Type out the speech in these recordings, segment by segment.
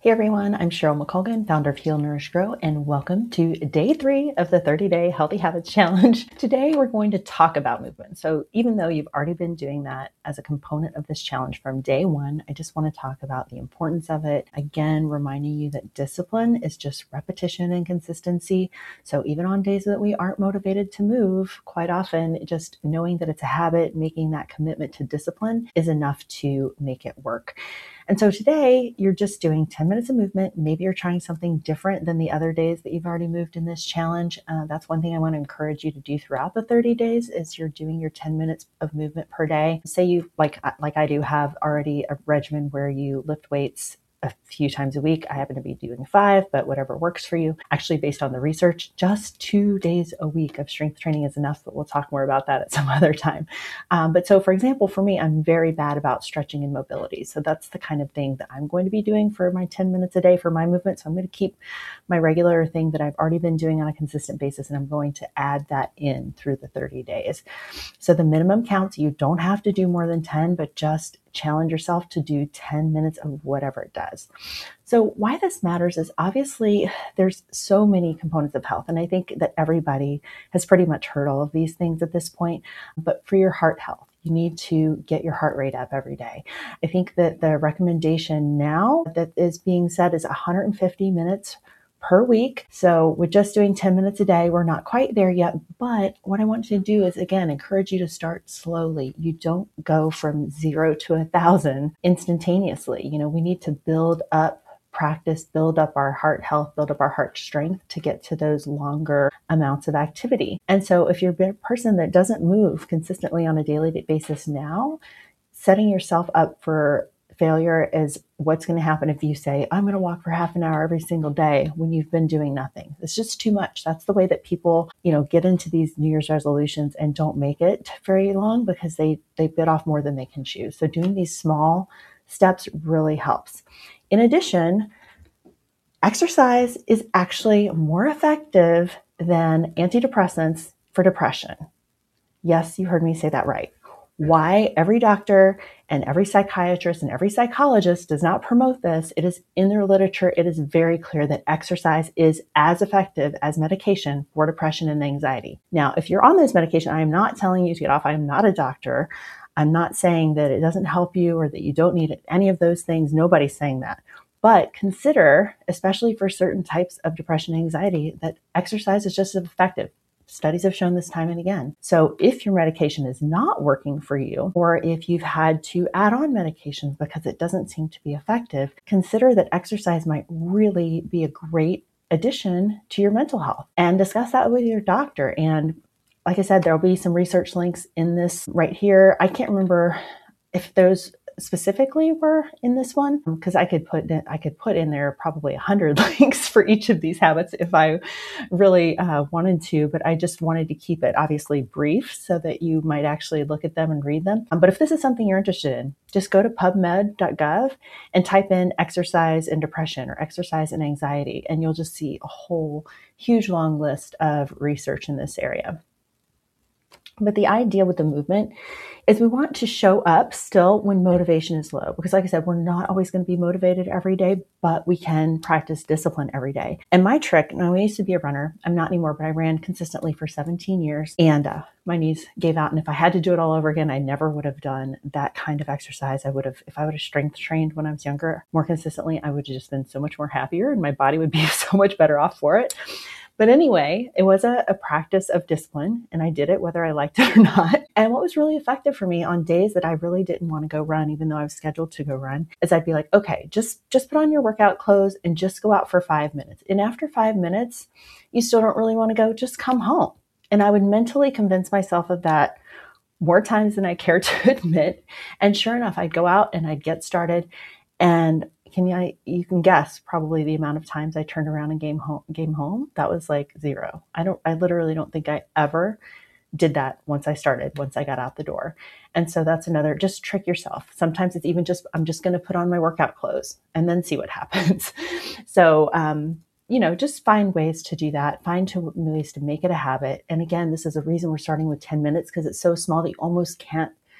Hey everyone, I'm Cheryl McColgan, founder of Heal, Nourish, Grow, and welcome to day 3 of the 30-day Healthy Habits Challenge. Today we're going to talk about movement. So even though you've already been doing that as a component of this challenge from day 1, I just want to talk about the importance of it. Again, reminding you that discipline is just repetition and consistency. So even on days that we aren't motivated to move, quite often just knowing that it's a habit, making that commitment to discipline is enough to make it work. And so today you're just doing 10 minutes of movement. Maybe you're trying something different than the other days that you've already moved in this challenge. That's one thing I want to encourage you to do throughout the 30 days is you're doing your 10 minutes of movement per day. Say you, like I do, have already a regimen where you lift weights a few times a week. I happen to be doing 5, but whatever works for you. Actually, based on the research, just 2 days a week of strength training is enough, but we'll talk more about that at some other time. But so, for example, for me, I'm very bad about stretching and mobility. So that's the kind of thing that I'm going to be doing for my 10 minutes a day for my movement. So I'm going to keep my regular thing that I've already been doing on a consistent basis, and I'm going to add that in through the 30 days. So the minimum counts, you don't have to do more than 10, but just challenge yourself to do 10 minutes of whatever it does. So why this matters is obviously there's so many components of health. And I think that everybody has pretty much heard all of these things at this point. But for your heart health, you need to get your heart rate up every day. I think that the recommendation now that is being said is 150 minutes per week. So we're just doing 10 minutes a day. We're not quite there yet, but what I want to do is, again, encourage you to start slowly. You don't go from 0 to 1,000 instantaneously. We need to build up practice, build up our heart health, build up our heart strength to get to those longer amounts of activity. And so if you're a person that doesn't move consistently on a daily basis now, setting yourself up for failure is what's going to happen if you say, I'm going to walk for half an hour every single day when you've been doing nothing. It's just too much. That's the way that people, get into these New Year's resolutions and don't make it very long because they bit off more than they can chew. So doing these small steps really helps. In addition, exercise is actually more effective than antidepressants for depression. Yes, you heard me say that right. Why every doctor and every psychiatrist and every psychologist does not promote this, it is in their literature, it is very clear that exercise is as effective as medication for depression and anxiety. Now, if you're on this medication, I am not telling you to get off. I am not a doctor. I'm not saying that it doesn't help you or that you don't need any of those things. Nobody's saying that. But consider, especially for certain types of depression and anxiety, that exercise is just as effective. Studies have shown this time and again. So if your medication is not working for you, or if you've had to add on medications because it doesn't seem to be effective, consider that exercise might really be a great addition to your mental health, and discuss that with your doctor. And like I said, there'll be some research links in this right here. I can't remember if those specifically were in this one, because I could put in there probably 100 links for each of these habits if I really wanted to, but I just wanted to keep it obviously brief so that you might actually look at them and read them. But if this is something you're interested in, just go to pubmed.gov and type in exercise and depression or exercise and anxiety, and you'll just see a whole huge long list of research in this area. But the idea with the movement is we want to show up still when motivation is low. Because like I said, we're not always going to be motivated every day, but we can practice discipline every day. And my trick, I used to be a runner. I'm not anymore, but I ran consistently for 17 years and my knees gave out. And if I had to do it all over again, I never would have done that kind of exercise. If I would have strength trained when I was younger more consistently, I would have just been so much more happier and my body would be so much better off for it. But anyway, it was a practice of discipline, and I did it whether I liked it or not. And what was really effective for me on days that I really didn't want to go run, even though I was scheduled to go run, is I'd be like, okay, just put on your workout clothes and just go out for 5 minutes. And after 5 minutes, you still don't really want to go, just come home. And I would mentally convince myself of that more times than I care to admit. And sure enough, I'd go out and I'd get started, and you can guess probably the amount of times I turned around and came home. That was like 0. I literally don't think I ever did that once I got out the door. And so that's another, just trick yourself. Sometimes it's even I'm just going to put on my workout clothes and then see what happens. So, just find ways to do that. Find ways to make it a habit. And again, this is a reason we're starting with 10 minutes because it's so small that you almost can't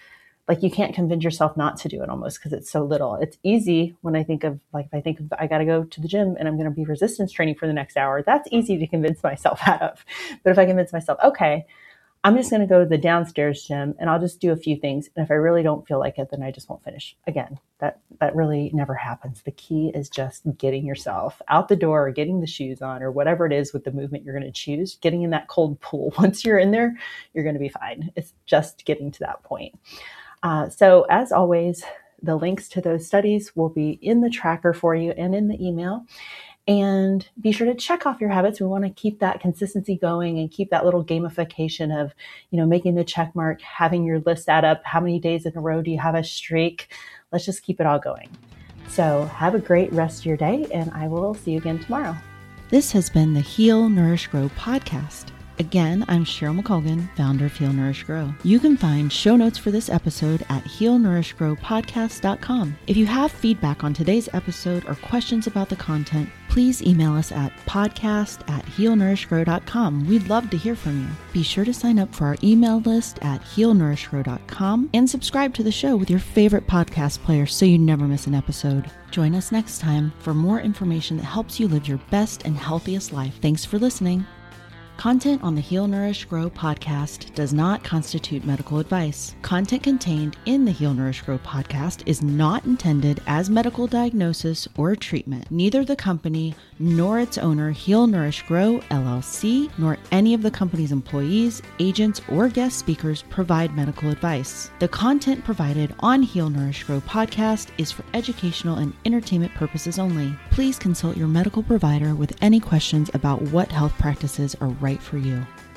like you can't convince yourself not to do it almost because it's so little. It's easy when I think of I got to go to the gym and I'm going to be resistance training for the next hour. That's easy to convince myself out of. But if I convince myself, okay, I'm just going to go to the downstairs gym and I'll just do a few things. And if I really don't feel like it, then I just won't finish. Again, that really never happens. The key is just getting yourself out the door or getting the shoes on or whatever it is with the movement you're going to choose, getting in that cold pool. Once you're in there, you're going to be fine. It's just getting to that point. So as always, the links to those studies will be in the tracker for you and in the email. And be sure to check off your habits. We want to keep that consistency going and keep that little gamification of, making the check mark, having your list add up. How many days in a row do you have a streak? Let's just keep it all going. So have a great rest of your day, and I will see you again tomorrow. This has been the Heal, Nourish, Grow podcast. Again, I'm Cheryl McColgan, founder of Heal, Nourish, Grow. You can find show notes for this episode at healnourishgrowpodcast.com. If you have feedback on today's episode or questions about the content, please email us at podcast@healnourishgrow.com. We'd love to hear from you. Be sure to sign up for our email list at healnourishgrow.com and subscribe to the show with your favorite podcast player so you never miss an episode. Join us next time for more information that helps you live your best and healthiest life. Thanks for listening. Content on the Heal, Nourish, Grow podcast does not constitute medical advice. Content contained in the Heal, Nourish, Grow podcast is not intended as medical diagnosis or treatment. Neither the company nor its owner, Heal, Nourish, Grow, LLC, nor any of the company's employees, agents, or guest speakers provide medical advice. The content provided on Heal, Nourish, Grow podcast is for educational and entertainment purposes only. Please consult your medical provider with any questions about what health practices are right for you.